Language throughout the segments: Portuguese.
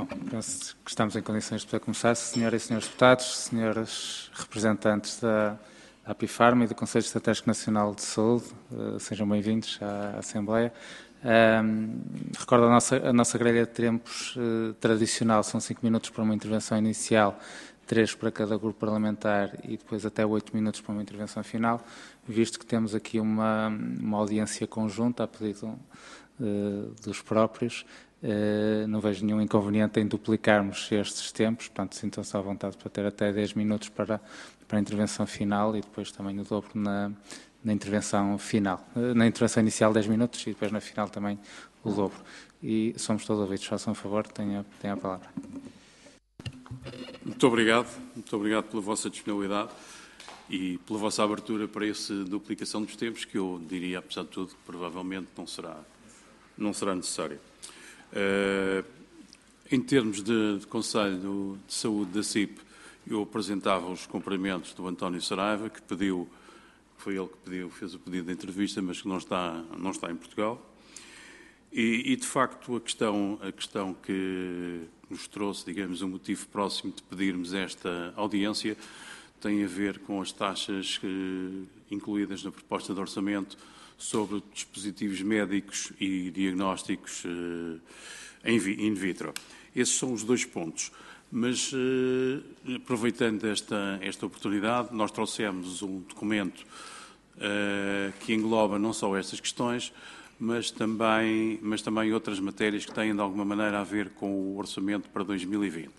Penso que estamos em condições de poder começar. Senhoras e senhores deputados, senhores representantes da Apifarma e do Conselho Estratégico Nacional de Saúde, sejam bem-vindos à Assembleia. Recordo a nossa grelha de tempos tradicional, são 5 minutos para uma intervenção inicial, 3 para cada grupo parlamentar e depois até 8 minutos para uma intervenção final, visto que temos aqui uma audiência conjunta a pedido dos próprios. Não vejo nenhum inconveniente em duplicarmos estes tempos, portanto, sintam-se à vontade para ter até 10 minutos para a intervenção final e depois também o dobro na intervenção final. Na intervenção inicial 10 minutos e depois na final também o dobro. E somos todos ouvidos. Façam um favor, tenha a palavra. Muito obrigado pela vossa disponibilidade e pela vossa abertura para essa duplicação dos tempos, que eu diria, apesar de tudo, que provavelmente não será necessária. Em termos de Conselho de Saúde da CIP, eu apresentava os cumprimentos do António Saraiva, que foi ele que fez o pedido de entrevista, mas que não está em Portugal. E de facto, a questão que nos trouxe, digamos, um motivo próximo de pedirmos esta audiência tem a ver com as taxas incluídas na proposta de orçamento sobre dispositivos médicos e diagnósticos in vitro. Esses são os dois pontos. Mas, aproveitando esta oportunidade, nós trouxemos um documento que engloba não só estas questões, mas também outras matérias que têm, de alguma maneira, a ver com o orçamento para 2020.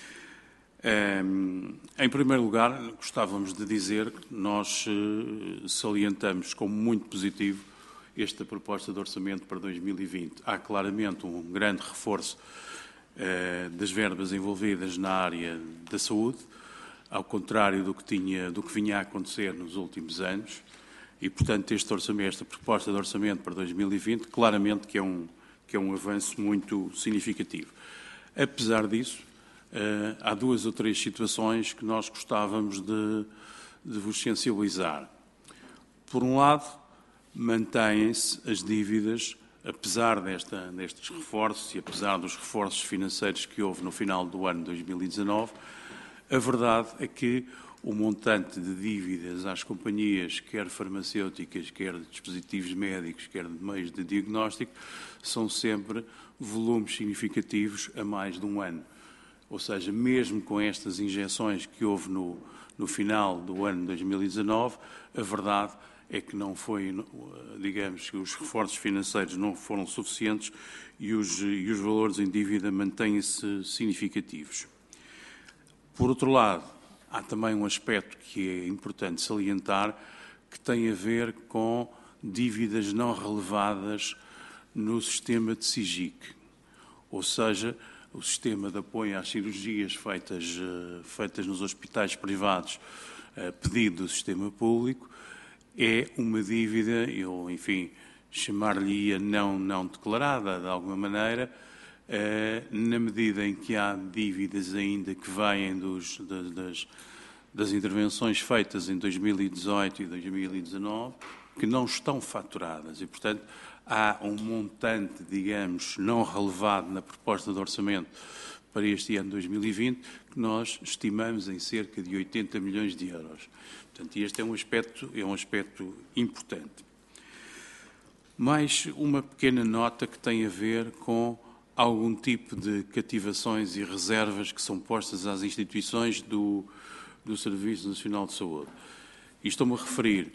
Em primeiro lugar, gostávamos de dizer que nós salientamos como muito positivo esta proposta de orçamento para 2020. Há claramente um grande reforço das verbas envolvidas na área da saúde, ao contrário do que vinha a acontecer nos últimos anos, e, portanto, esta proposta de orçamento para 2020, claramente que é um avanço muito significativo. Apesar disso, há 2 ou 3 situações que nós gostávamos de vos sensibilizar. Por um lado, mantêm-se as dívidas, apesar destes reforços e apesar dos reforços financeiros que houve no final do ano de 2019, a verdade é que o montante de dívidas às companhias, quer farmacêuticas, quer de dispositivos médicos, quer de meios de diagnóstico, são sempre volumes significativos a mais de um ano. Ou seja, mesmo com estas injeções que houve no final do ano de 2019, a verdade é que não foi, digamos, que os reforços financeiros não foram suficientes e os valores em dívida mantêm-se significativos. Por outro lado, há também um aspecto que é importante salientar, que tem a ver com dívidas não relevadas no sistema de SIGIC, ou seja, o sistema de apoio às cirurgias feitas nos hospitais privados a pedido do sistema público, é uma dívida, chamar-lhe-ia não declarada de alguma maneira, na medida em que há dívidas ainda que vêm das intervenções feitas em 2018 e 2019, que não estão faturadas e, portanto, há um montante, digamos, não relevado na proposta de orçamento para este ano 2020, que nós estimamos em cerca de 80 milhões de euros. Portanto, este é um aspecto importante. Mais uma pequena nota que tem a ver com algum tipo de cativações e reservas que são postas às instituições do Serviço Nacional de Saúde. E estou-me a referir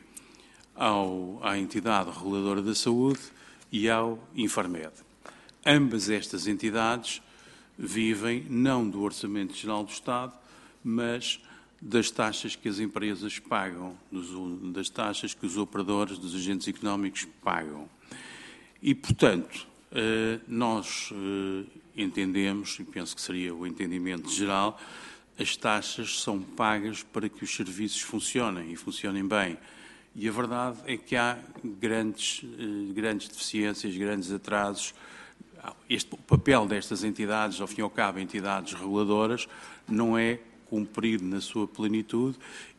à entidade reguladora da saúde e ao Infarmed. Ambas estas entidades vivem não do Orçamento Geral do Estado, mas das taxas que as empresas pagam, das taxas que os operadores dos agentes económicos pagam. E, portanto, nós entendemos, e penso que seria o entendimento geral, as taxas são pagas para que os serviços funcionem e funcionem bem. E a verdade é que há grandes deficiências, grandes atrasos. O papel destas entidades, ao fim e ao cabo, entidades reguladoras, não é cumprido na sua plenitude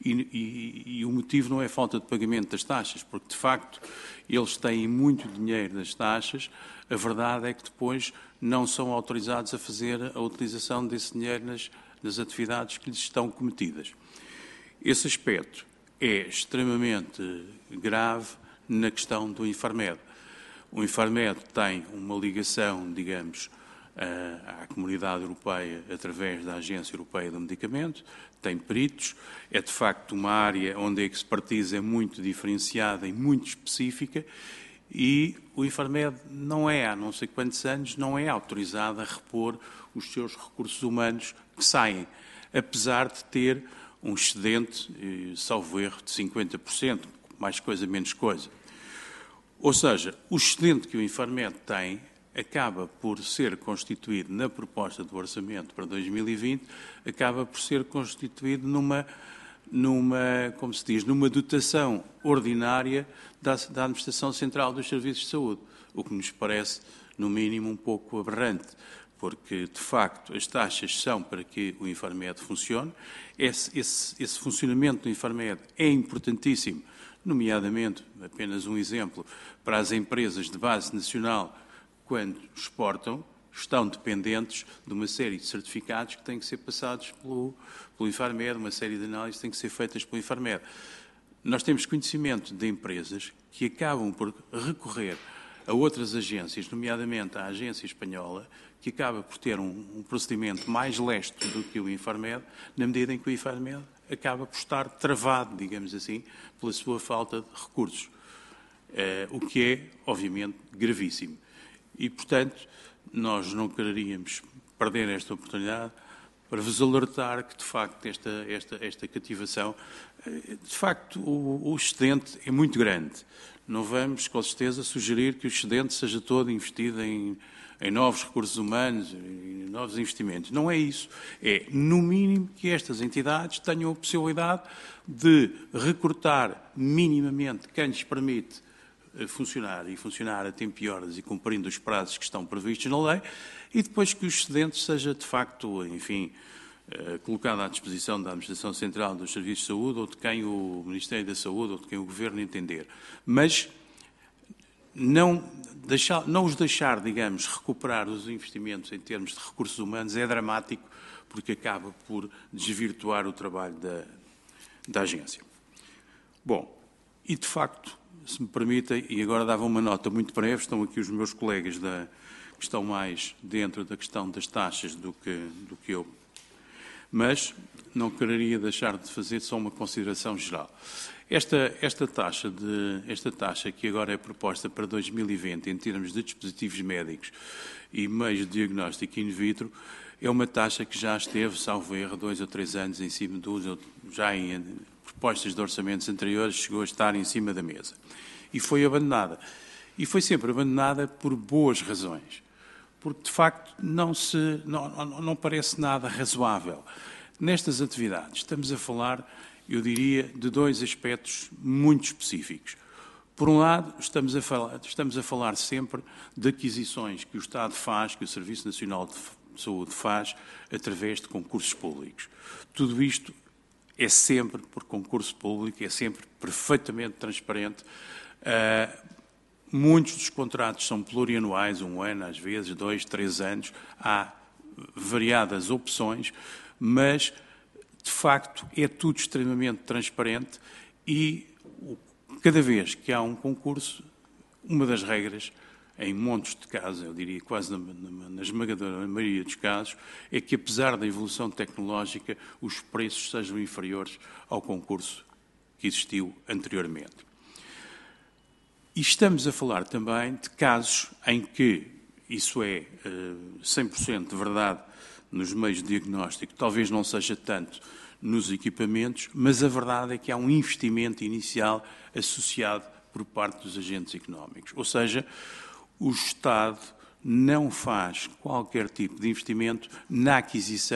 e o motivo não é falta de pagamento das taxas, porque, de facto, eles têm muito dinheiro das taxas, A verdade é que depois não são autorizados a fazer a utilização desse dinheiro nas atividades que lhes estão cometidas. Esse aspecto é extremamente grave na questão do Infarmed. O Infarmed tem uma ligação, digamos, à Comunidade Europeia através da Agência Europeia do Medicamento, tem peritos, é de facto uma área onde a expertise é muito diferenciada e muito específica e o Infarmed não é, há não sei quantos anos, não é autorizado a repor os seus recursos humanos que saem, apesar de ter um excedente, salvo erro, de 50%, mais coisa, menos coisa. Ou seja, o excedente que o Infarmed tem acaba por ser constituído na proposta do orçamento para 2020, acaba por ser constituído numa como se diz, numa dotação ordinária da Administração Central dos Serviços de Saúde, o que nos parece, no mínimo, um pouco aberrante, porque, de facto, as taxas são para que o Infarmed funcione. Esse funcionamento do Infarmed é importantíssimo, nomeadamente, apenas um exemplo, para as empresas de base nacional, quando exportam, estão dependentes de uma série de certificados que têm que ser passados pelo Infarmed, uma série de análises que têm que ser feitas pelo Infarmed. Nós temos conhecimento de empresas que acabam por recorrer a outras agências, nomeadamente à agência espanhola, que acaba por ter um procedimento mais lesto do que o Infarmed, na medida em que o Infarmed acaba por estar travado, digamos assim, pela sua falta de recursos, o que é, obviamente, gravíssimo. E, portanto, nós não quereríamos perder esta oportunidade para vos alertar que, de facto, esta cativação, de facto, o excedente é muito grande. Não vamos, com certeza, sugerir que o excedente seja todo investido em novos recursos humanos, em novos investimentos. Não é isso. É, no mínimo, que estas entidades tenham a possibilidade de recortar minimamente quem lhes permite funcionar e funcionar a tempo e horas e cumprindo os prazos que estão previstos na lei e depois que o excedente seja, de facto, enfim, colocado à disposição da Administração Central dos Serviços de Saúde ou de quem o Ministério da Saúde ou de quem o Governo entender. Mas não os deixar, digamos, recuperar os investimentos em termos de recursos humanos é dramático porque acaba por desvirtuar o trabalho da agência. Bom, e de facto, se me permitem, e agora dava uma nota muito breve, estão aqui os meus colegas que estão mais dentro da questão das taxas do que eu, mas não quereria deixar de fazer só uma consideração geral. Esta taxa que agora é proposta para 2020 em termos de dispositivos médicos e meios de diagnóstico in vitro é uma taxa que já esteve, salvo erro, 2 ou 3 anos em cima já em propostas de orçamentos anteriores, chegou a estar em cima da mesa. E foi abandonada. E foi sempre abandonada por boas razões. Porque, de facto, não parece nada razoável. Nestas atividades, estamos a falar, eu diria, de dois aspectos muito específicos. Por um lado, estamos a falar sempre de aquisições que o Estado faz, que o Serviço Nacional de Saúde faz, através de concursos públicos. Tudo isto é sempre por concurso público, é sempre perfeitamente transparente. Muitos dos contratos são plurianuais, 1 ano, às vezes 2, 3 anos. Há variadas opções, mas, de facto, é tudo extremamente transparente e, cada vez que há um concurso, uma das regras, em montes de casos, eu diria quase na esmagadora maioria dos casos, é que, apesar da evolução tecnológica, os preços sejam inferiores ao concurso que existiu anteriormente. E estamos a falar também de casos em que, isso é 100% verdade nos meios de diagnóstico, talvez não seja tanto nos equipamentos, mas a verdade é que há um investimento inicial associado por parte dos agentes económicos. Ou seja, o Estado não faz qualquer tipo de investimento na aquisição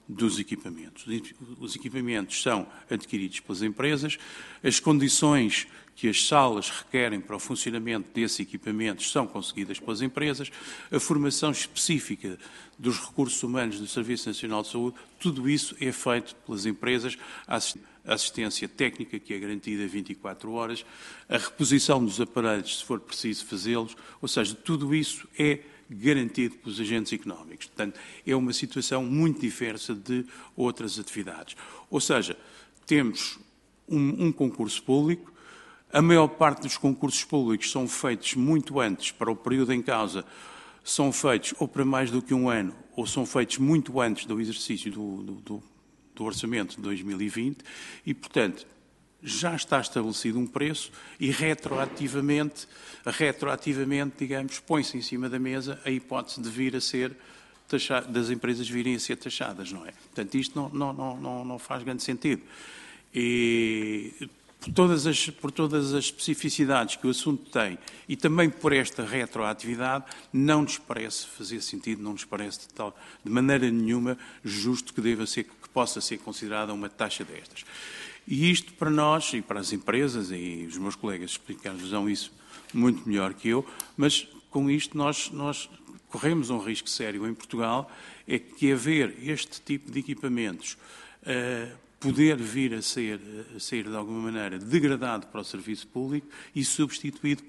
dos equipamentos. Os equipamentos são adquiridos pelas empresas, as condições que as salas requerem para o funcionamento desses equipamentos são conseguidas pelas empresas, a formação específica dos recursos humanos do Serviço Nacional de Saúde, tudo isso é feito pelas empresas, a assistência técnica que é garantida 24 horas, a reposição dos aparelhos se for preciso fazê-los, ou seja, tudo isso é garantido pelos agentes económicos. Portanto, é uma situação muito diversa de outras atividades. Ou seja, temos um concurso público, a maior parte dos concursos públicos são feitos muito antes, para o período em causa, são feitos ou para mais do que um ano, ou são feitos muito antes do exercício do orçamento de 2020 e, portanto, já está estabelecido um preço e retroativamente, digamos, põe-se em cima da mesa a hipótese de vir a ser taxado, das empresas virem a ser taxadas, não é? Portanto, isto não faz grande sentido. E por todas as especificidades que o assunto tem e também por esta retroatividade, não nos parece fazer sentido, não nos parece de maneira nenhuma justo que possa ser considerada uma taxa destas. E isto para nós e para as empresas, e os meus colegas explicar-vos isso muito melhor que eu, mas com isto nós corremos um risco sério em Portugal, é que haver este tipo de equipamentos poder vir a ser de alguma maneira degradado para o serviço público e substituído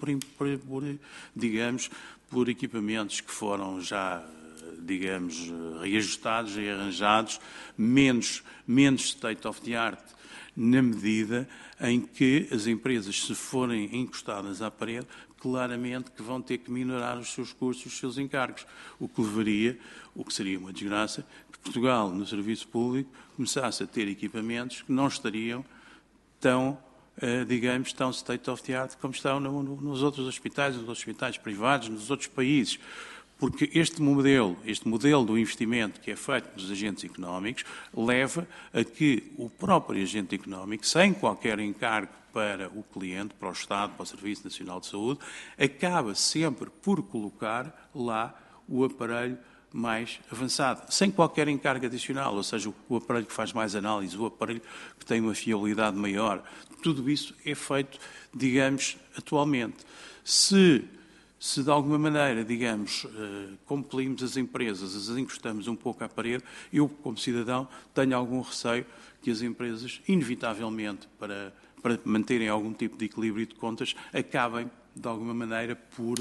por equipamentos que foram já, digamos, reajustados e arranjados, menos state of the art, na medida em que as empresas, se forem encostadas à parede, claramente que vão ter que minorar os seus custos, os seus encargos, o que seria uma desgraça, que Portugal, no serviço público, começasse a ter equipamentos que não estariam tão state of the art como estão nos outros hospitais, nos hospitais privados, nos outros países. Porque este modelo do investimento que é feito pelos agentes económicos leva a que o próprio agente económico, sem qualquer encargo para o cliente, para o Estado, para o Serviço Nacional de Saúde, acaba sempre por colocar lá o aparelho mais avançado, sem qualquer encargo adicional, ou seja, o aparelho que faz mais análise, o aparelho que tem uma fiabilidade maior. Tudo isso é feito, digamos, atualmente. Se de alguma maneira, digamos, complimos as empresas, as encostamos um pouco à parede, eu, como cidadão, tenho algum receio que as empresas, inevitavelmente, para manterem algum tipo de equilíbrio de contas, acabem, de alguma maneira, por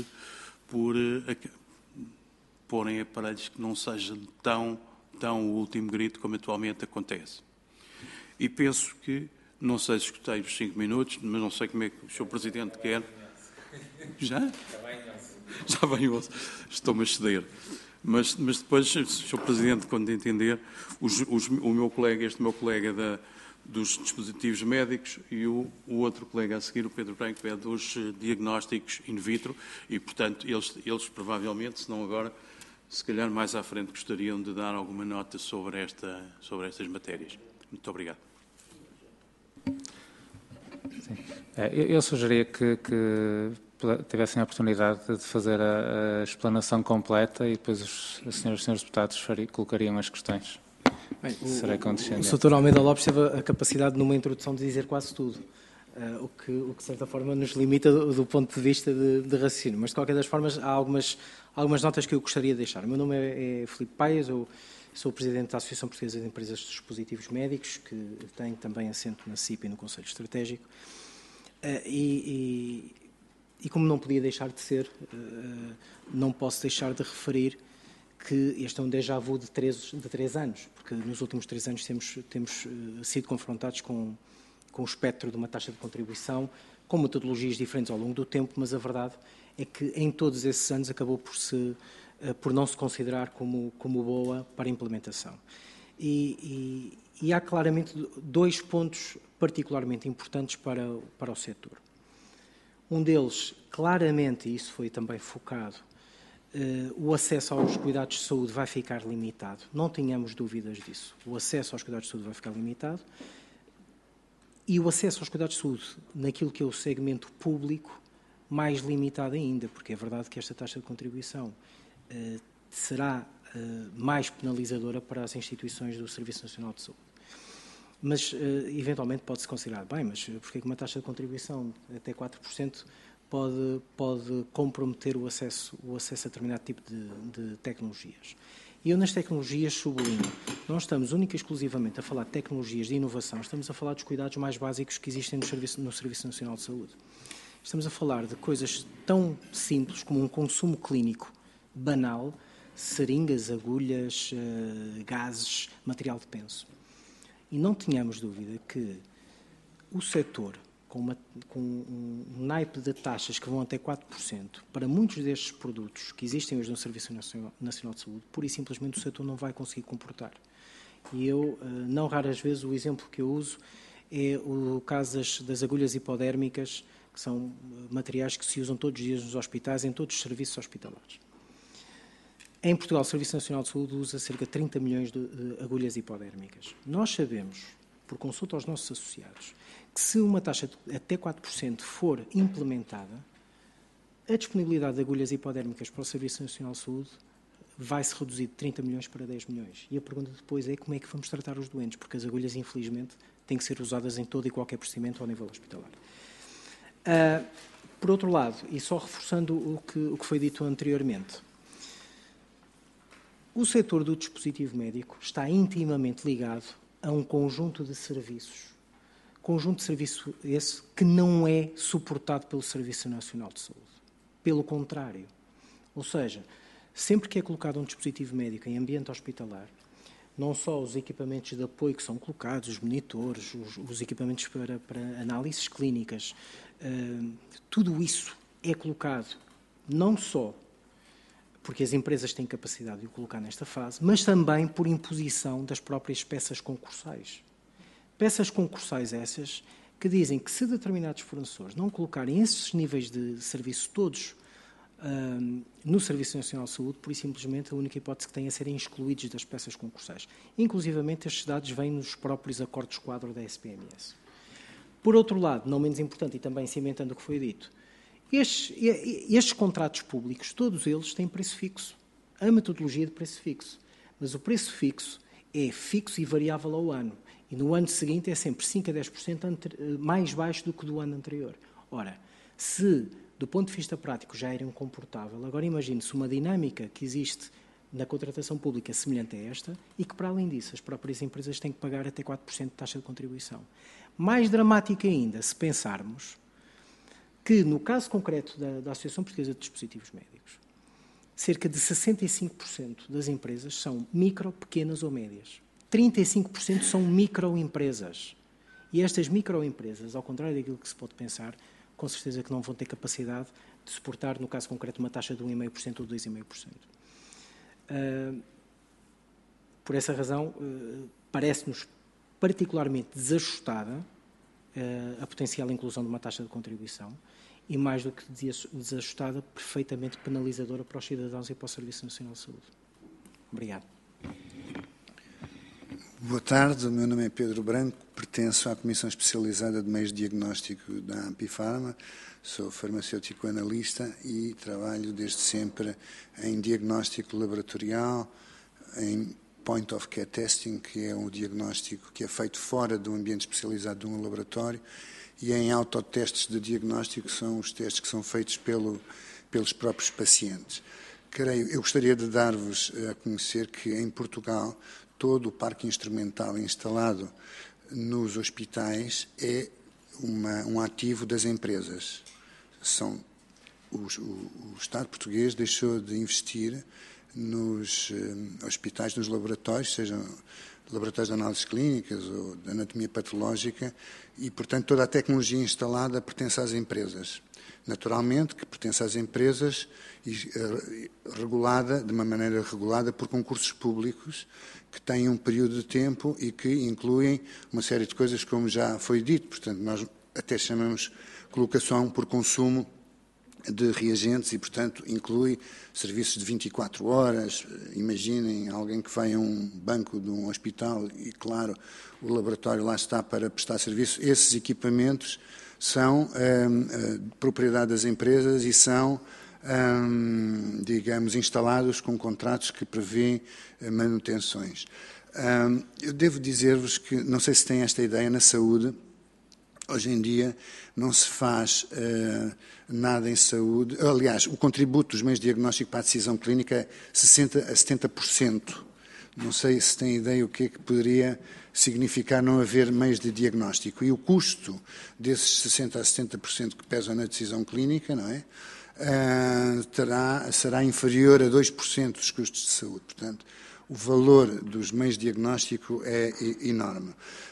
porem aparelhos que não sejam tão o último grito como atualmente acontece. E penso que, não sei se escutei os 5 minutos, mas não sei como é que o Sr. Presidente quer. Já? Já bem, estou-me a ceder. Mas depois, Sr. Presidente, quando entender, este meu colega dos dispositivos médicos e o outro colega a seguir, o Pedro Branco, é dos diagnósticos in vitro e, portanto, eles provavelmente, se não agora, se calhar mais à frente gostariam de dar alguma nota sobre estas matérias. Muito obrigado. Sim. Eu sugeria que tivessem a oportunidade de fazer a explanação completa e depois os senhores deputados colocariam as questões. Bem, Serei condescendente. o Sr. Almeida Lopes teve a capacidade, numa introdução, de dizer quase tudo, o que, de certa forma, nos limita do ponto de vista de raciocínio. Mas, de qualquer das formas, há algumas notas que eu gostaria de deixar. O meu nome é Filipe Paias, eu sou o Presidente da Associação Portuguesa de Empresas de Dispositivos Médicos, que tem também assento na CIP e no Conselho Estratégico. E como não podia deixar de ser, não posso deixar de referir que este é um déjà vu de 3 anos, porque nos últimos 3 anos temos sido confrontados com o espectro de uma taxa de contribuição, com metodologias diferentes ao longo do tempo, mas a verdade é que em todos esses anos acabou por não se considerar como boa para a implementação. E há claramente 2 pontos particularmente importantes para o setor. Um deles, claramente, e isso foi também focado, o acesso aos cuidados de saúde vai ficar limitado. Não tenhamos dúvidas disso. O acesso aos cuidados de saúde vai ficar limitado. E o acesso aos cuidados de saúde, naquilo que é o segmento público, mais limitado ainda, porque é verdade que esta taxa de contribuição será mais penalizadora para as instituições do Serviço Nacional de Saúde. Mas, eventualmente, pode-se considerar, bem, mas porque é que uma taxa de contribuição até 4% pode comprometer o acesso a determinado tipo de tecnologias? E eu, nas tecnologias, sublinho, não estamos única e exclusivamente a falar de tecnologias de inovação, estamos a falar dos cuidados mais básicos que existem no Serviço Nacional de Saúde. Estamos a falar de coisas tão simples como um consumo clínico banal, seringas, agulhas, gases, material de penso. E não tenhamos dúvida que o setor, com um naipe de taxas que vão até 4%, para muitos destes produtos que existem hoje no Serviço Nacional de Saúde, pura e simplesmente o setor não vai conseguir comportar. E eu, não raras vezes, o exemplo que eu uso é o caso das agulhas hipodérmicas, que são materiais que se usam todos os dias nos hospitais, em todos os serviços hospitalares. Em Portugal, o Serviço Nacional de Saúde usa cerca de 30 milhões de agulhas hipodérmicas. Nós sabemos, por consulta aos nossos associados, que se uma taxa de até 4% for implementada, a disponibilidade de agulhas hipodérmicas para o Serviço Nacional de Saúde vai-se reduzir de 30 milhões para 10 milhões. E a pergunta depois é como é que vamos tratar os doentes, porque as agulhas, infelizmente, têm que ser usadas em todo e qualquer procedimento ao nível hospitalar. Por outro lado, e só reforçando o que foi dito anteriormente, o setor do dispositivo médico está intimamente ligado a um conjunto de serviços. Conjunto de serviços esse que não é suportado pelo Serviço Nacional de Saúde. Pelo contrário. Ou seja, sempre que é colocado um dispositivo médico em ambiente hospitalar, não só os equipamentos de apoio que são colocados, os monitores, os equipamentos para análises clínicas, tudo isso é colocado não só porque as empresas têm capacidade de o colocar nesta fase, mas também por imposição das próprias peças concursais. Peças concursais essas que dizem que se determinados fornecedores não colocarem esses níveis de serviço todos no Serviço Nacional de Saúde, por e simplesmente a única hipótese que têm é serem excluídos das peças concursais. Inclusivamente, estes dados vêm nos próprios acordos quadro da SPMS. Por outro lado, não menos importante e também cimentando o que foi dito, estes contratos públicos, todos eles têm preço fixo. A metodologia de preço fixo. Mas o preço fixo é fixo e variável ao ano. E no ano seguinte é sempre 5 a 10% mais baixo do que do ano anterior. Ora, se do ponto de vista prático já era incomportável, agora imagine-se uma dinâmica que existe na contratação pública semelhante a esta e que, para além disso, as próprias empresas têm que pagar até 4% de taxa de contribuição. Mais dramático ainda, se pensarmos que, no caso concreto da Associação Portuguesa de Dispositivos Médicos, cerca de 65% das empresas são micro, pequenas ou médias. 35% são microempresas. E estas microempresas, ao contrário daquilo que se pode pensar, com certeza que não vão ter capacidade de suportar, no caso concreto, uma taxa de 1,5% ou 2,5%. Por essa razão, parece-nos particularmente desajustada a potencial inclusão de uma taxa de contribuição e, mais do que desajustada, perfeitamente penalizadora para os cidadãos e para o Serviço Nacional de Saúde. Obrigado. Boa tarde, o meu nome é Pedro Branco, pertenço à Comissão Especializada de Meios de Diagnóstico da Ampifarma, sou farmacêutico analista e trabalho desde sempre em diagnóstico laboratorial, em point of care testing, que é um diagnóstico que é feito fora do ambiente especializado de um laboratório, e em autotestes de diagnóstico, que são os testes que são feitos pelos próprios pacientes. Eu gostaria de dar-vos a conhecer que em Portugal todo o parque instrumental instalado nos hospitais é um ativo das empresas. O Estado português deixou de investir nos hospitais, nos laboratórios, sejam laboratórios de análises clínicas ou de anatomia patológica, e, portanto, toda a tecnologia instalada pertence às empresas. Naturalmente que pertence às empresas e regulada, de uma maneira regulada por concursos públicos que têm um período de tempo e que incluem uma série de coisas, como já foi dito. Portanto, nós até chamamos colocação por consumo de reagentes e, portanto, inclui serviços de 24 horas. Imaginem alguém que vai a um banco de um hospital e, claro, o laboratório lá está para prestar serviço. Esses equipamentos são propriedade das empresas e são digamos, instalados com contratos que prevêem manutenções. Eu devo dizer-vos que, não sei se têm esta ideia, na saúde, hoje em dia não se faz nada em saúde. Aliás, o contributo dos meios de diagnóstico para a decisão clínica é 60% a 70%. Não sei se têm ideia o que é que poderia significar não haver meios de diagnóstico. E o custo desses 60% a 70% que pesam na decisão clínica, não é? Será inferior a 2% dos custos de saúde. Portanto, o valor dos meios de diagnóstico é enorme.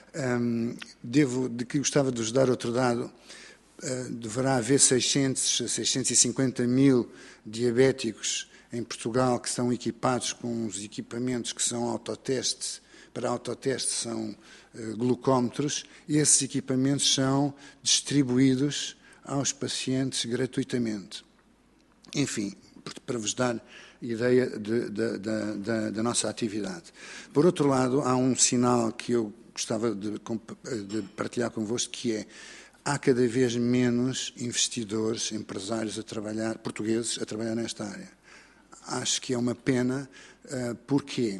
Gostava de vos dar outro dado. Deverá haver 600 a 650 mil diabéticos em Portugal que são equipados com os equipamentos que são autoteste. Para autoteste são glucómetros, e esses equipamentos são distribuídos aos pacientes gratuitamente. Enfim, para vos dar ideia da nossa atividade. Por outro lado, há um sinal que eu gostava de partilhar convosco, que é: há cada vez menos investidores, empresários portugueses a trabalhar nesta área. Acho que é uma pena. Porquê?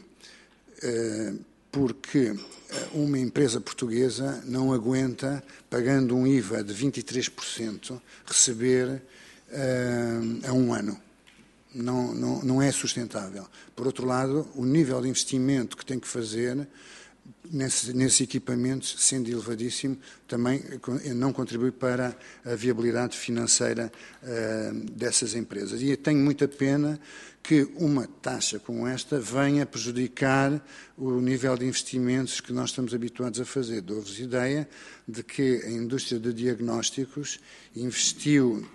Porque uma empresa portuguesa não aguenta, pagando um IVA de 23%, receber a um ano. Não é sustentável. Por outro lado, o nível de investimento que tem que fazer nesses equipamentos, sendo elevadíssimo, também não contribui para a viabilidade financeira dessas empresas. E eu tenho muita pena que uma taxa como esta venha prejudicar o nível de investimentos que nós estamos habituados a fazer. Dou-vos ideia de que a indústria de diagnósticos investiu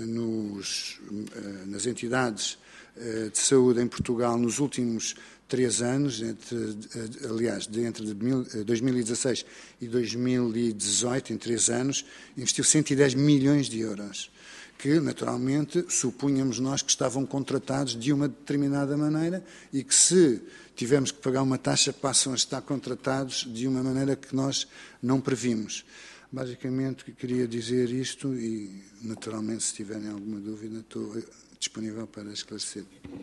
nas entidades de saúde em Portugal nos últimos 3 anos, entre 2016 e 2018, em 3 anos, investiu 110 milhões de euros, que, naturalmente, supunhamos nós que estavam contratados de uma determinada maneira e que, se tivermos que pagar uma taxa, passam a estar contratados de uma maneira que nós não previmos. Basicamente, queria dizer isto e, naturalmente, se tiverem alguma dúvida, estou disponível para esclarecer.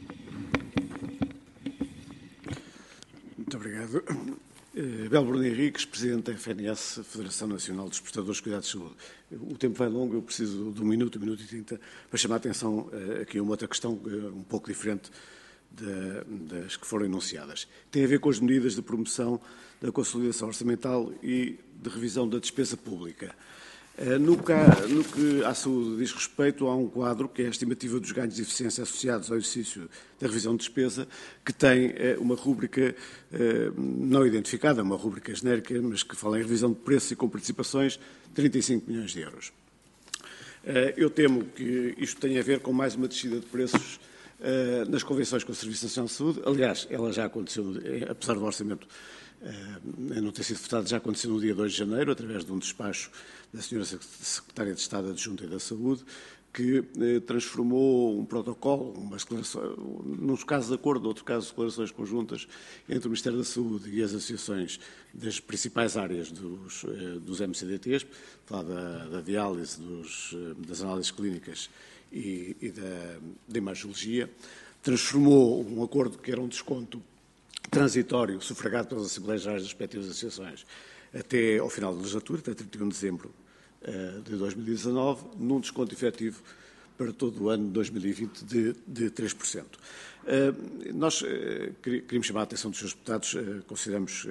Muito obrigado. Bel Bruno Henriques, Presidente da FNS, Federação Nacional dos Prestadores de Cuidados de Saúde. O tempo vai longo, eu preciso de 1 minuto, 1 minuto e 30, para chamar a atenção aqui a uma outra questão um pouco diferente das que foram enunciadas. Tem a ver com as medidas de promoção da consolidação orçamental e de revisão da despesa pública. No que à saúde diz respeito, há um quadro que é a estimativa dos ganhos de eficiência associados ao exercício da revisão de despesa, que tem uma rúbrica não identificada, uma rúbrica genérica, mas que fala em revisão de preços e com participações, 35 milhões de euros. Eu temo que isto tenha a ver com mais uma descida de preços nas convenções com o Serviço Nacional de Saúde. Aliás, ela já aconteceu, apesar do orçamento não ter sido votado, já aconteceu no dia 2 de janeiro, através de um despacho da Sra. Secretária de Estado Adjunta da Saúde, que transformou um protocolo, umas declarações, nos casos de acordo, outros casos de declarações conjuntas entre o Ministério da Saúde e as associações das principais áreas dos MCDTs, falar da diálise, das análises clínicas e da imagiologia, transformou um acordo que era um desconto transitório, sufragado pelas Assembleias Gerais das respectivas associações, até ao final da legislatura, até 31 de dezembro de 2019, num desconto efetivo para todo o ano de 2020 de 3%. Nós queríamos chamar a atenção dos senhores deputados, consideramos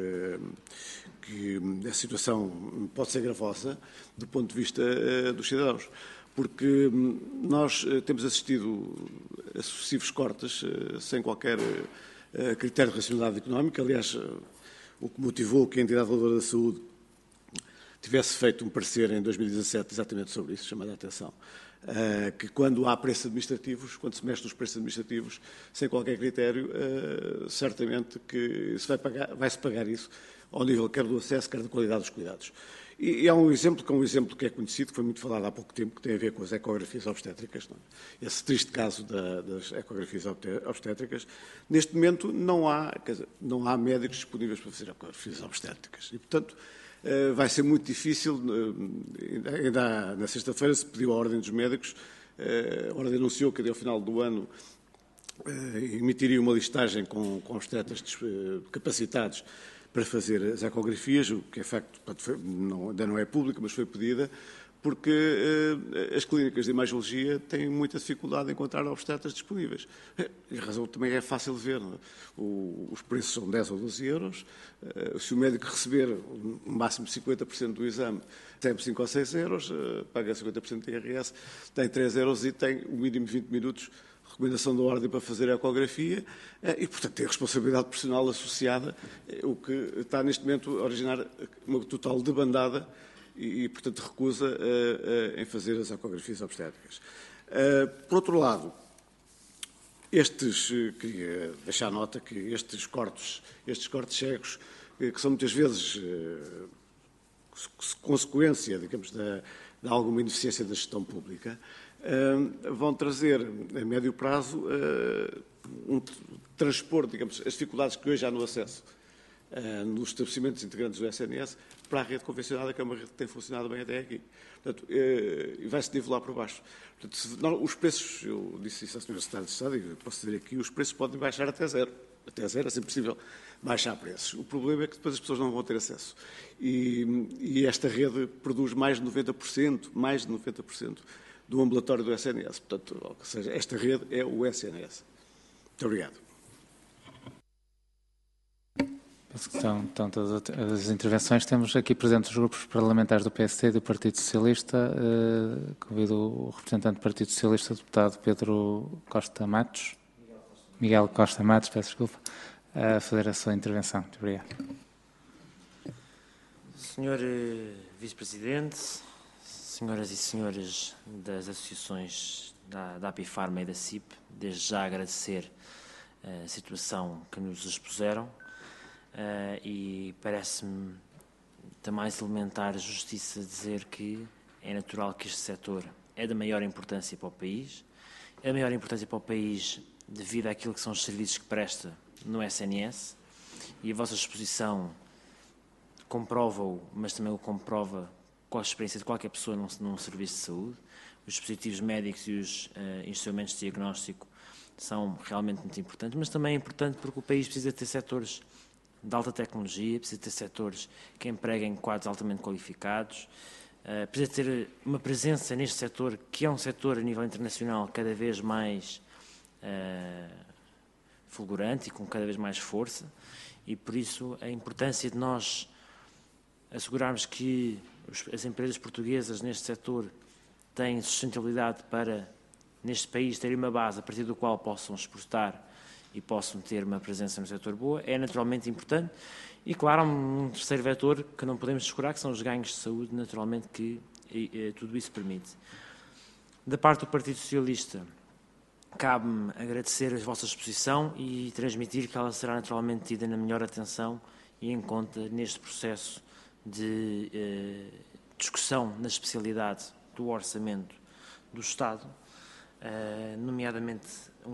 que a situação pode ser gravosa do ponto de vista dos cidadãos, porque nós temos assistido a sucessivos cortes sem qualquer critério de racionalidade económica. Aliás, o que motivou que a entidade reguladora da saúde tivesse feito um parecer em 2017 exatamente sobre isso, chamando a atenção, que quando há preços administrativos, quando se mexe nos preços administrativos, sem qualquer critério, certamente que vai-se pagar isso ao nível quer do acesso, quer da qualidade dos cuidados. E há um exemplo que é conhecido, que foi muito falado há pouco tempo, que tem a ver com as ecografias obstétricas. Não é? Esse triste caso das ecografias obstétricas. Neste momento não há médicos disponíveis para fazer ecografias obstétricas. E, portanto, vai ser muito difícil. Ainda na sexta-feira se pediu à Ordem dos Médicos A Ordem anunciou que até ao final do ano emitiria uma listagem com obstetras capacitados para fazer as ecografias, o que é facto, ainda não é pública, mas foi pedida, porque as clínicas de imagiologia têm muita dificuldade em encontrar obstetras disponíveis. E a razão também é fácil de ver. Não é? Os preços são 10 ou 12 euros. Se o médico receber um máximo de 50% do exame, recebe 5 ou 6 euros, paga 50% de IRS, tem 3 euros e tem o mínimo de 20 minutos recomendação da Ordem para fazer a ecografia e, portanto, tem a responsabilidade profissional associada, o que está neste momento a originar uma total debandada e portanto, recusa em fazer as ecografias obstétricas. Por outro lado, queria deixar nota que estes cortes cegos, que são muitas vezes consequência, digamos, de alguma ineficiência da gestão pública, vão trazer, a médio prazo, transpor, digamos, as dificuldades que hoje há no acesso nos estabelecimentos integrantes do SNS para a rede convencionada, que é uma rede que tem funcionado bem até aqui. Portanto, vai-se nivelar por baixo. Portanto, os preços, eu disse isso ao Sr. Secretário de Estado, e posso dizer aqui, os preços podem baixar até zero. Até zero é sempre possível baixar preços. O problema é que depois as pessoas não vão ter acesso. E esta rede produz mais de 90% do ambulatório do SNS. Portanto, ou seja, esta rede é o SNS. Muito obrigado. Penso que estão todas as intervenções. Temos aqui presentes os grupos parlamentares do PSD e do Partido Socialista. Convido o representante do Partido Socialista, o deputado Pedro Costa Matos, Miguel Costa Matos, peço desculpa, a fazer a sua intervenção. Muito obrigado. Senhor Vice-Presidente, senhoras e senhores das associações da APIFarma e da CIP, desde já agradecer a situação que nos expuseram. E parece-me da mais elementar justiça dizer que é natural que este setor é da maior importância para o país, é da maior importância para o país devido àquilo que são os serviços que presta no SNS, e a vossa exposição comprova-o, mas também o comprova com a experiência de qualquer pessoa num serviço de saúde. Os dispositivos médicos e os instrumentos de diagnóstico são realmente muito importantes, mas também é importante porque o país precisa ter setores de alta tecnologia, precisa ter setores que empreguem quadros altamente qualificados, precisa ter uma presença neste setor, que é um setor a nível internacional cada vez mais fulgurante e com cada vez mais força, e por isso a importância de nós assegurarmos que as empresas portuguesas neste setor têm sustentabilidade para, neste país, terem uma base a partir do qual possam exportar e possam ter uma presença no setor boa, é naturalmente importante. E, claro, há um terceiro vetor que não podemos descurar, que são os ganhos de saúde, naturalmente, que tudo isso permite. Da parte do Partido Socialista, cabe-me agradecer a vossa exposição e transmitir que ela será naturalmente tida na melhor atenção e em conta neste processo de discussão na especialidade do orçamento do Estado, nomeadamente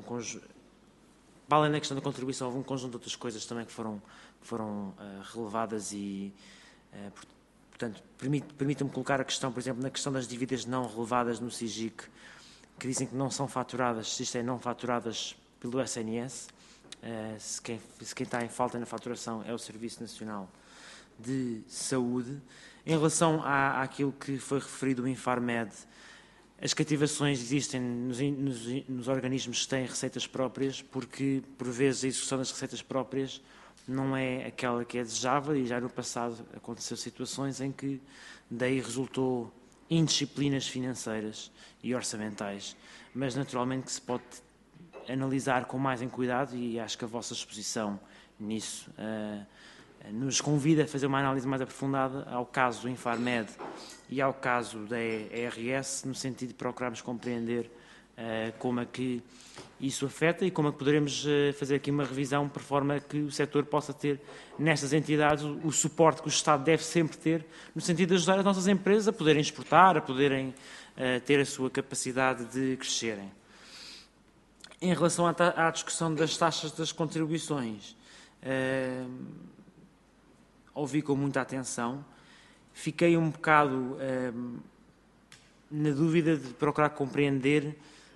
para além da questão da contribuição, houve um conjunto de outras coisas também que foram relevadas e, portanto, permitam-me colocar a questão, por exemplo, na questão das dívidas não relevadas no SIGIC, que dizem que não são faturadas, se isto é não faturadas pelo SNS, se quem está em falta na faturação é o Serviço Nacional de Saúde. Em relação àquilo que foi referido o Infarmed, as cativações existem nos organismos que têm receitas próprias, porque, por vezes, a execução das receitas próprias não é aquela que é desejável, e já no passado aconteceu situações em que daí resultou indisciplinas financeiras e orçamentais, mas naturalmente que se pode analisar com mais em cuidado, e acho que a vossa exposição nisso nos convida a fazer uma análise mais aprofundada ao caso do Infarmed e ao caso da ERS, no sentido de procurarmos compreender como é que isso afeta e como é que poderemos fazer aqui uma revisão por forma que o setor possa ter nestas entidades o suporte que o Estado deve sempre ter, no sentido de ajudar as nossas empresas a poderem exportar, a poderem ter a sua capacidade de crescerem. Em relação à discussão das taxas das contribuições, ouvi com muita atenção, fiquei um bocado na dúvida de procurar compreender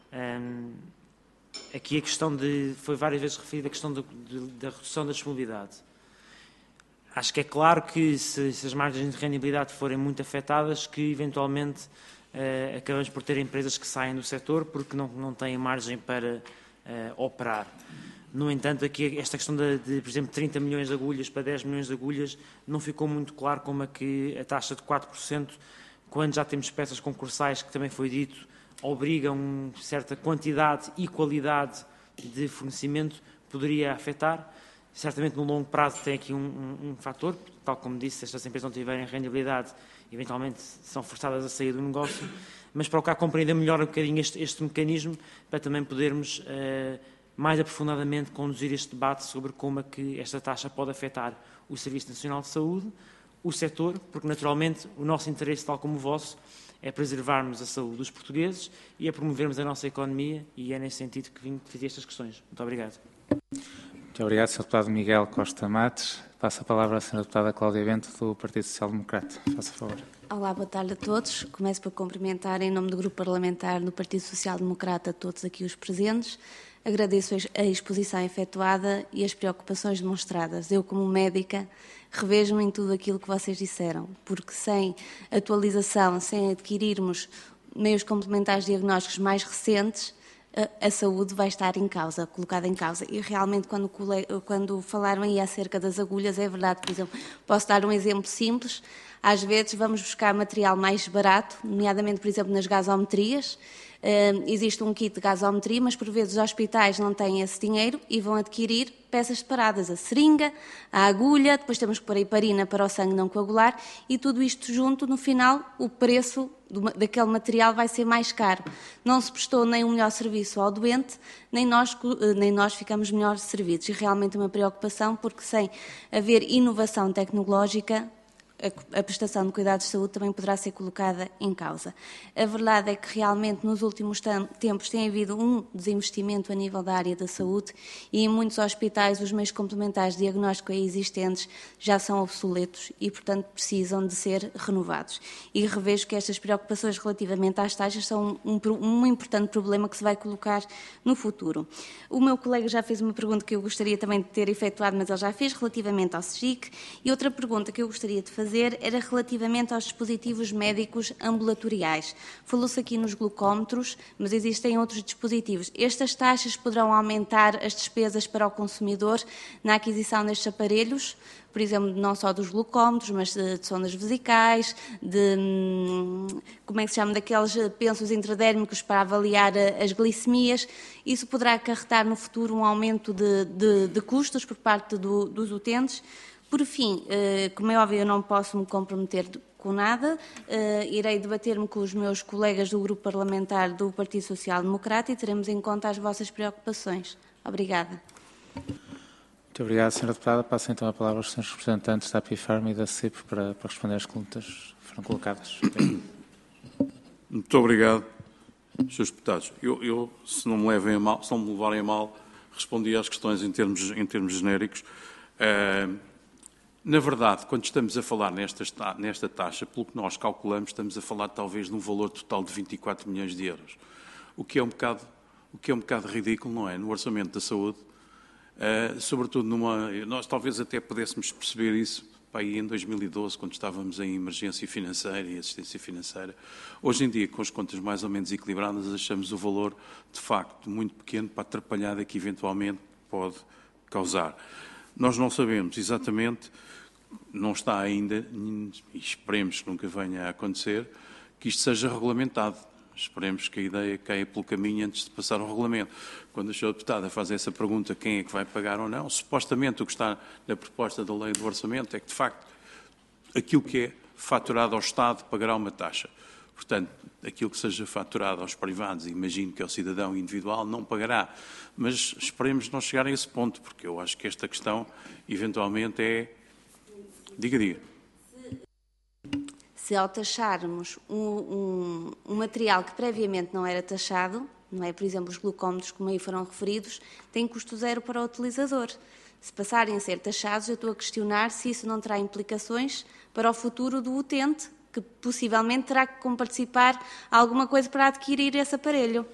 aqui a questão foi várias vezes referida a questão da redução da disponibilidade. Acho que é claro que se as margens de rendibilidade forem muito afetadas, que eventualmente acabamos por ter empresas que saem do setor porque não têm margem para operar. No entanto, aqui esta questão por exemplo, 30 milhões de agulhas para 10 milhões de agulhas, não ficou muito claro como é que a taxa de 4%, quando já temos peças concursais, que também foi dito, obrigam certa quantidade e qualidade de fornecimento, poderia afetar. Certamente, no longo prazo, tem aqui um fator, tal como disse, se estas empresas não tiverem rendibilidade, eventualmente são forçadas a sair do negócio, mas procurar compreender melhor um bocadinho este mecanismo, para também podermos mais aprofundadamente conduzir este debate sobre como é que esta taxa pode afetar o Serviço Nacional de Saúde, o setor, porque naturalmente o nosso interesse, tal como o vosso, é preservarmos a saúde dos portugueses e é promovermos a nossa economia, e é nesse sentido que vim fazer estas questões. Muito obrigado. Muito obrigado, Sr. Deputado Miguel Costa Matos. Passo a palavra à Sra. Deputada Cláudia Bento, do Partido Social Democrata. Faça favor. Olá, boa tarde a todos. Começo por cumprimentar, em nome do Grupo Parlamentar do Partido Social Democrata, todos aqui os presentes. Agradeço a exposição efetuada e as preocupações demonstradas. Eu, como médica, revejo-me em tudo aquilo que vocês disseram, porque sem atualização, sem adquirirmos meios complementares diagnósticos mais recentes, a saúde vai estar colocada em causa. E realmente, quando falaram aí acerca das agulhas, é verdade. Por exemplo, posso dar um exemplo simples. Às vezes vamos buscar material mais barato, nomeadamente, por exemplo, nas gasometrias. Existe um kit de gasometria, mas por vezes os hospitais não têm esse dinheiro e vão adquirir peças separadas, a seringa, a agulha, depois temos que pôr a heparina para o sangue não coagular, e tudo isto junto, no final, o preço daquele material vai ser mais caro. Não se prestou nem um melhor serviço ao doente, nem nós ficamos melhor servidos. E realmente é uma preocupação, porque sem haver inovação tecnológica, a prestação de cuidados de saúde também poderá ser colocada em causa. A verdade é que realmente nos últimos tempos tem havido um desinvestimento a nível da área da saúde e em muitos hospitais os meios complementares de diagnóstico existentes já são obsoletos e, portanto, precisam de ser renovados. E revejo que estas preocupações relativamente às taxas são um importante problema que se vai colocar no futuro. O meu colega já fez uma pergunta que eu gostaria também de ter efetuado, mas ele já fez, relativamente ao SGIC, e outra pergunta que eu gostaria de fazer era relativamente aos dispositivos médicos ambulatoriais. Falou-se aqui nos glucómetros, mas existem outros dispositivos. Estas taxas poderão aumentar as despesas para o consumidor na aquisição destes aparelhos, por exemplo, não só dos glucómetros, mas de sondas vesicais, daqueles pensos intradérmicos para avaliar as glicemias. Isso poderá acarretar no futuro um aumento de custos por parte dos utentes. Por fim, como é óbvio, eu não posso me comprometer com nada, irei debater-me com os meus colegas do Grupo Parlamentar do Partido Social Democrata e teremos em conta as vossas preocupações. Obrigada. Muito obrigado, Sra. Deputada. Passo então a palavra aos senhores representantes da APIFARM e da CIP para responder às perguntas que foram colocadas. Muito obrigado, Srs. Deputados. Eu, se não me levarem a mal, respondi às questões em termos genéricos. Na verdade, quando estamos a falar nesta taxa, pelo que nós calculamos, estamos a falar talvez de um valor total de 24 milhões de euros, o que é um bocado ridículo, não é? No orçamento da saúde, sobretudo nós talvez até pudéssemos perceber isso aí em 2012, quando estávamos em emergência financeira e assistência financeira. Hoje em dia, com as contas mais ou menos equilibradas, achamos o valor, de facto, muito pequeno para a atrapalhada que eventualmente pode causar. Nós não sabemos exatamente, não está ainda, e esperemos que nunca venha a acontecer, que isto seja regulamentado. Esperemos que a ideia caia pelo caminho antes de passar ao regulamento. Quando a Sra. Deputada faz essa pergunta, quem é que vai pagar ou não, supostamente o que está na proposta da lei do orçamento é que, de facto, aquilo que é faturado ao Estado pagará uma taxa. Portanto, aquilo que seja faturado aos privados, imagino que ao cidadão individual, não pagará. Mas esperemos não chegar a esse ponto, porque eu acho que esta questão, eventualmente, é... Diga. Se ao taxarmos um material que previamente não era taxado, não é? Por exemplo, os glucómetros, como aí foram referidos, têm custo zero para o utilizador. Se passarem a ser taxados, eu estou a questionar se isso não terá implicações para o futuro do utente que possivelmente terá que comparticipar alguma coisa para adquirir esse aparelho.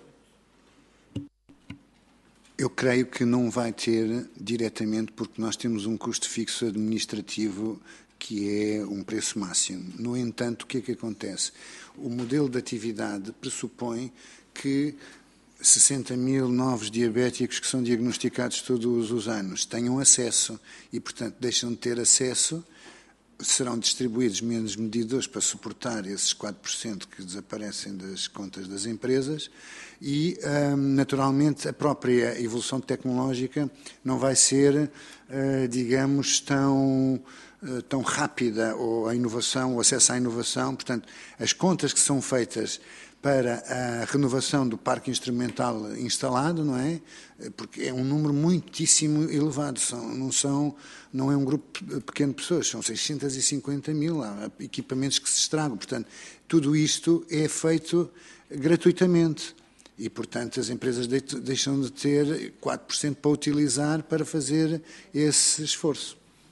Eu creio que não vai ter diretamente, porque nós temos um custo fixo administrativo que é um preço máximo. No entanto, o que é que acontece? O modelo de atividade pressupõe que 60 mil novos diabéticos que são diagnosticados todos os anos tenham acesso e, portanto, deixam de ter acesso, serão distribuídos menos medidores para suportar esses 4% que desaparecem das contas das empresas e, naturalmente, a própria evolução tecnológica não vai ser, digamos, tão rápida, ou a inovação, o acesso à inovação. Portanto, as contas que são feitas para a renovação do parque instrumental instalado, não é? Porque é um número muitíssimo elevado, não é um grupo pequeno de pessoas, são 650 mil, há equipamentos que se estragam. Portanto, tudo isto é feito gratuitamente e, portanto, as empresas deixam de ter 4% para utilizar para fazer esse esforço.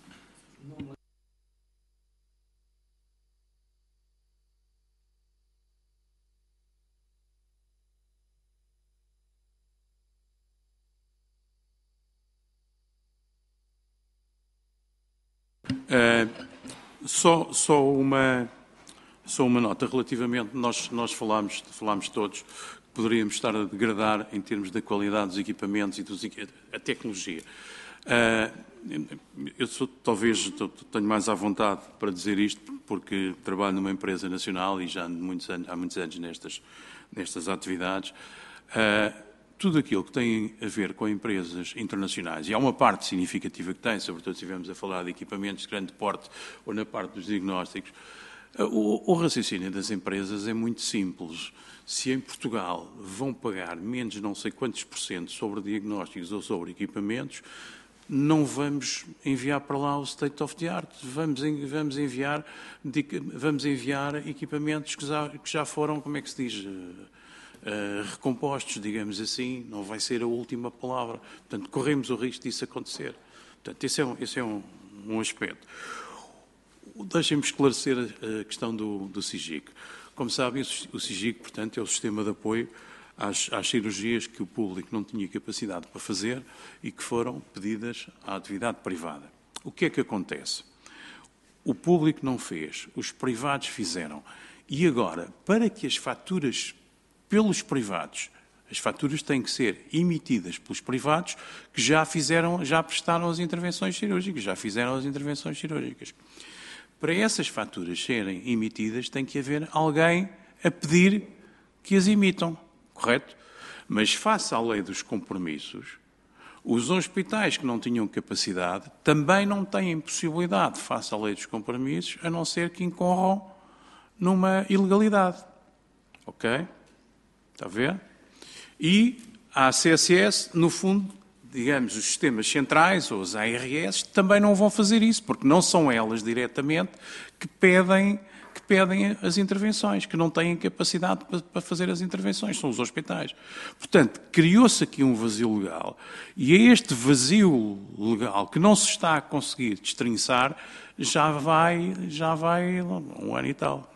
Só uma nota relativamente, nós falámos todos que poderíamos estar a degradar em termos da qualidade dos equipamentos e a tecnologia. Talvez tenho mais à vontade para dizer isto porque trabalho numa empresa nacional e já há muitos anos nestas atividades. Tudo aquilo que tem a ver com empresas internacionais, e há uma parte significativa que tem, sobretudo se estivermos a falar de equipamentos de grande porte ou na parte dos diagnósticos, o raciocínio das empresas é muito simples. Se em Portugal vão pagar menos não sei quantos % sobre diagnósticos ou sobre equipamentos, não vamos enviar para lá o state of the art, vamos enviar equipamentos que já foram, como é que se diz, recompostos, digamos assim, não vai ser a última palavra. Portanto, corremos o risco disso acontecer. Portanto, esse é um aspecto. Deixem-me esclarecer a questão do SIGIC. Como sabem, o SIGIC, portanto, é o sistema de apoio às cirurgias que o público não tinha capacidade para fazer e que foram pedidas à atividade privada. O que é que acontece? O público não fez, os privados fizeram. E agora, para que as faturas pelos privados, as faturas têm que ser emitidas pelos privados que já prestaram as intervenções cirúrgicas, Para essas faturas serem emitidas, tem que haver alguém a pedir que as emitam, correto? Mas face à lei dos compromissos, os hospitais que não tinham capacidade também não têm possibilidade, face à lei dos compromissos, a não ser que incorram numa ilegalidade. Ok? Está a ver? E a CSS, no fundo, digamos, os sistemas centrais ou as ARS também não vão fazer isso, porque não são elas diretamente que pedem as intervenções, que não têm capacidade para fazer as intervenções, são os hospitais. Portanto, criou-se aqui um vazio legal e é este vazio legal que não se está a conseguir destrinçar já vai um ano e tal.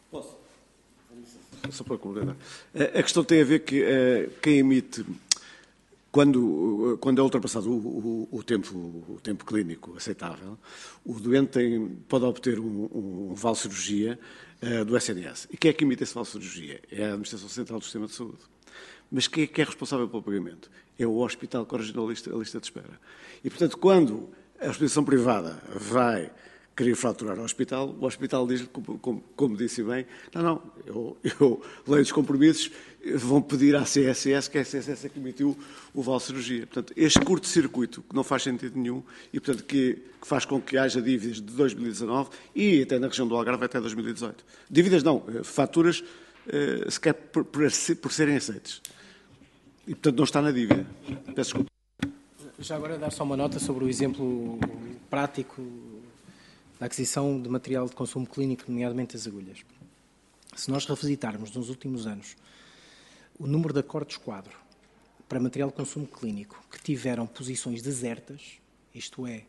Só para completar. A questão tem a ver que quem emite, quando é ultrapassado o tempo clínico aceitável, o doente pode obter um vale cirurgia do SNS. E quem é que emite esse vale cirurgia? É a Administração Central do Sistema de Saúde. Mas quem é que é responsável pelo pagamento? É o hospital que originou a lista de espera. E, portanto, quando a hospitalização privada vai querer fraturar o hospital diz-lhe, como disse bem, eu leio os compromissos, vão pedir à CSS, que é a CSS que emitiu o vale cirurgia. Portanto, este curto-circuito, que não faz sentido nenhum, e, portanto, que faz com que haja dívidas de 2019 e até na região do Algarve até 2018. Dívidas não, faturas sequer por serem aceites. E, portanto, não está na dívida. Peço desculpa. Já agora dar só uma nota sobre o exemplo prático da aquisição de material de consumo clínico, nomeadamente as agulhas. Se nós revisitarmos nos últimos anos o número de acordos-quadro para material de consumo clínico que tiveram posições desertas, isto é,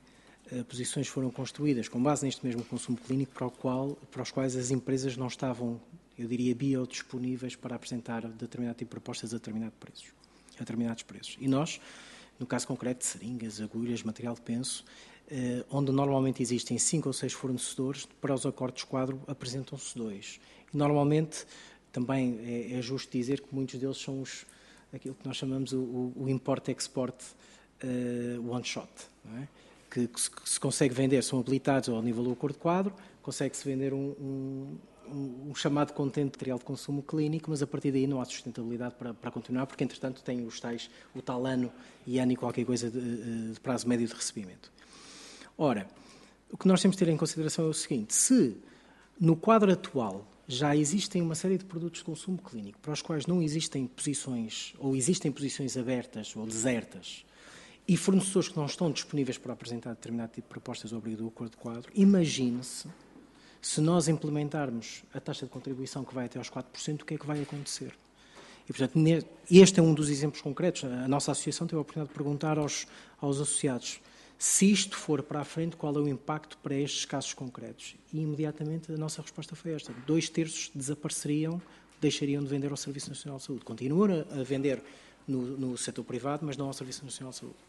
posições foram construídas com base neste mesmo consumo clínico para os quais as empresas não estavam, eu diria, biodisponíveis para apresentar determinado tipo de propostas a determinados preços. E nós, no caso concreto de seringas, agulhas, material de penso, onde normalmente existem 5 ou 6 fornecedores, para os acordos quadro apresentam-se 2. E normalmente também é justo dizer que muitos deles são aquilo que nós chamamos o import-export one shot, não é? Que se consegue vender, são habilitados ao nível do acordo quadro, consegue-se vender um chamado contente de material de consumo clínico, mas a partir daí não há sustentabilidade para continuar, porque entretanto tem o tal ano e qualquer coisa de prazo médio de recebimento. Ora, o que nós temos de ter em consideração é o seguinte: se no quadro atual já existem uma série de produtos de consumo clínico para os quais não existem posições, ou existem posições abertas ou desertas, e fornecedores que não estão disponíveis para apresentar determinado tipo de propostas ao abrigo do acordo quadro, imagine-se, se nós implementarmos a taxa de contribuição que vai até aos 4%, o que é que vai acontecer? E, portanto, este é um dos exemplos concretos. A nossa associação teve a oportunidade de perguntar aos associados: se isto for para a frente, qual é o impacto para estes casos concretos? E, imediatamente, a nossa resposta foi esta: 2/3 desapareceriam, deixariam de vender ao Serviço Nacional de Saúde. Continuam a vender no setor privado, mas não ao Serviço Nacional de Saúde.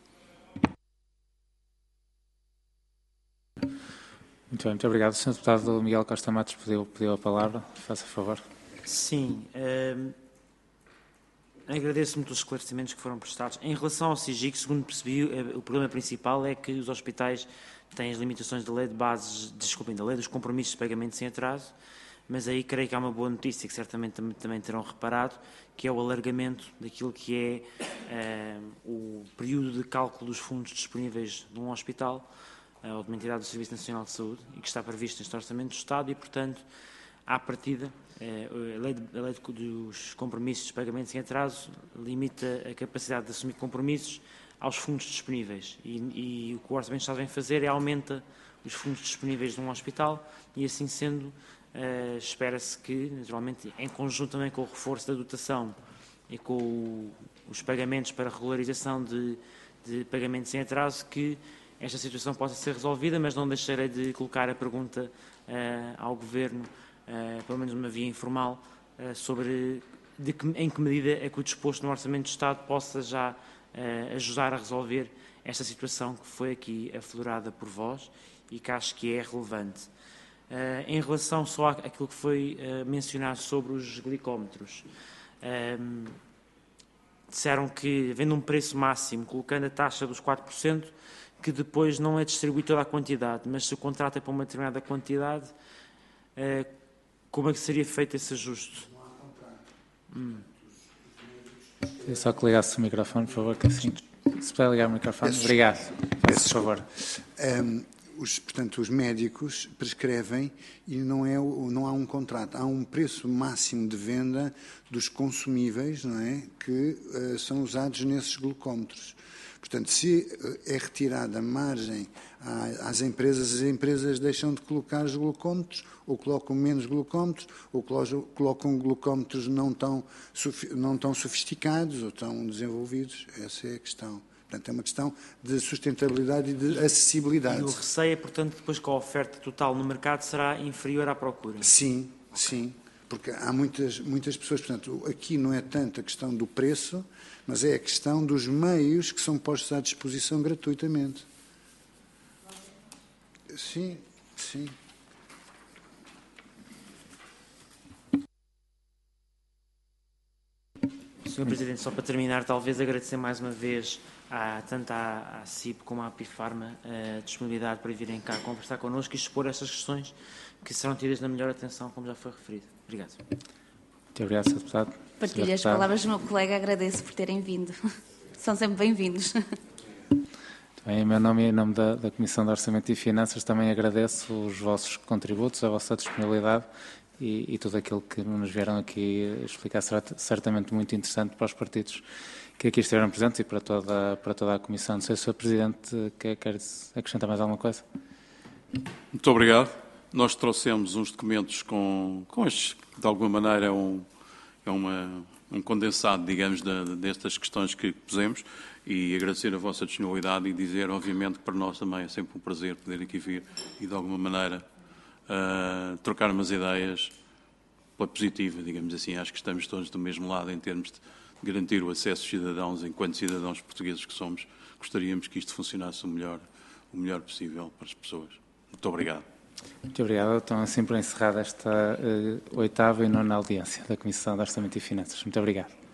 Muito bem, muito obrigado. O Sr. Deputado Miguel Costa Matos pediu a palavra. Faça favor. Sim. Agradeço muito os esclarecimentos que foram prestados. Em relação ao SIGIC, segundo percebi, o problema principal é que os hospitais têm as limitações da lei de bases, da lei dos compromissos de pagamento sem atraso, mas aí creio que há uma boa notícia que certamente também terão reparado, que é o alargamento daquilo que é o período de cálculo dos fundos disponíveis num hospital ou de uma entidade do Serviço Nacional de Saúde, e que está previsto neste Orçamento do Estado, e, portanto, à partida, a lei dos compromissos de pagamento sem atraso limita a capacidade de assumir compromissos aos fundos disponíveis, e o que o Orçamento do Estado vem fazer é aumenta os fundos disponíveis num hospital, e assim sendo, espera-se que, naturalmente, em conjunto também com o reforço da dotação e com os pagamentos para regularização de pagamentos sem atraso, que esta situação possa ser resolvida, mas não deixarei de colocar a pergunta ao Governo, pelo menos numa via informal, sobre em que medida é que o disposto no Orçamento do Estado possa já ajudar a resolver esta situação que foi aqui aflorada por vós e que acho que é relevante. Em relação só àquilo que foi mencionado sobre os glicómetros, disseram que, havendo um preço máximo, colocando a taxa dos 4%, que depois não é distribuído toda a quantidade, mas se o contrato é para uma determinada quantidade, como é que seria feito esse ajuste? É só que ligasse o microfone, por favor, que assim... Se puder ligar o microfone. Obrigado. Por favor. Portanto, os médicos prescrevem e não há um contrato, há um preço máximo de venda dos consumíveis, não é, que são usados nesses glucómetros. Portanto, se é retirada a margem às empresas, as empresas deixam de colocar os glucómetros, ou colocam menos glucómetros, ou colocam glucómetros não tão sofisticados ou tão desenvolvidos. Essa é a questão. Portanto, é uma questão de sustentabilidade e de acessibilidade. E o receio é, portanto, depois que a oferta total no mercado será inferior à procura? Sim, sim. Porque há muitas pessoas, portanto, aqui não é tanto a questão do preço, mas é a questão dos meios que são postos à disposição gratuitamente. Sim, sim. Sr. Presidente, só para terminar, talvez agradecer mais uma vez tanto à CIP como à Apifarma a disponibilidade para virem cá conversar connosco e expor estas questões que serão tidas na melhor atenção, como já foi referido. Obrigado. Muito obrigado, Sr. Deputado. Partilho as palavras do meu colega, agradeço por terem vindo. São sempre bem-vindos. Em meu nome e em nome da Comissão de Orçamento e Finanças, também agradeço os vossos contributos, a vossa disponibilidade e tudo aquilo que nos vieram aqui explicar. Será certamente muito interessante para os partidos que aqui estiveram presentes e para toda a Comissão. Não sei se o Sr. Presidente quer acrescentar mais alguma coisa. Muito obrigado. Nós trouxemos uns documentos com estes, que de alguma maneira é uma um condensado, digamos, destas questões que pusemos, e agradecer a vossa disponibilidade e dizer, obviamente, que para nós também é sempre um prazer poder aqui vir e, de alguma maneira, trocar umas ideias pela positiva, digamos assim. Acho que estamos todos do mesmo lado em termos de garantir o acesso dos cidadãos, enquanto cidadãos portugueses que somos, gostaríamos que isto funcionasse o melhor possível para as pessoas. Muito obrigado. Muito obrigado. Então, assim, por encerrada esta 8ª e 9ª audiência da Comissão de Orçamento e Finanças. Muito obrigado.